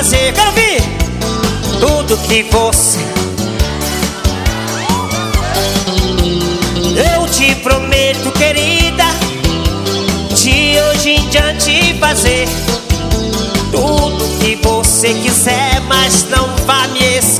fazer. Quero ouvir tudo que você. Eu te prometo, querida, de hoje em diante fazer tudo que você quiser, mas não vá me esquecer.